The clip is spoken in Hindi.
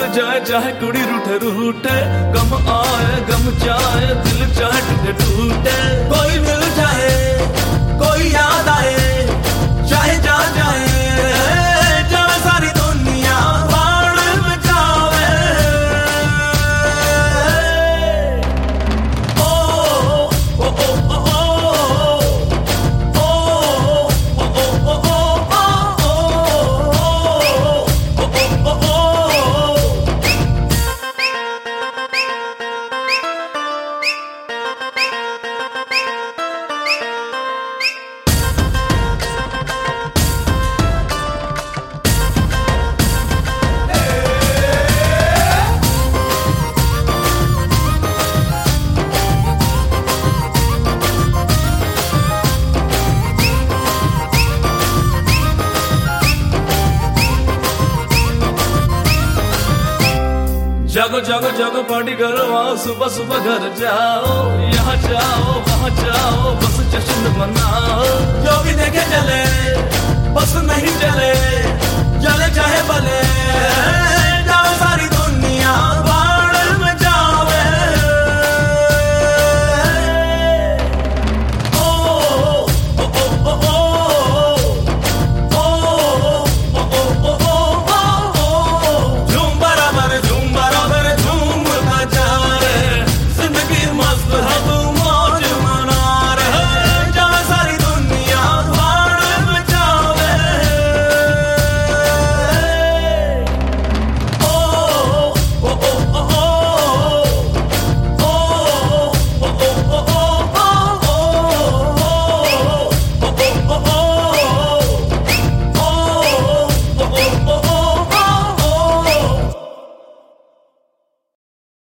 जाए चाहे कुड़ी रूठे रूठे, गम आए गम जाए दिल चाहे टूटे टूटे। कोई मिल जाए कोई याद आए चाहे जा जाए जाए सारी दुनिया बाढ़ में जावे। ओ ओ ओ ओ जागो जागो जागो पार्टी करो, आओ सुबह सुबह घर जाओ, यहाँ जाओ वहाँ जाओ बस जश्न मनाओ। जो भी देखे चले बस नहीं चले, चले चाहे भले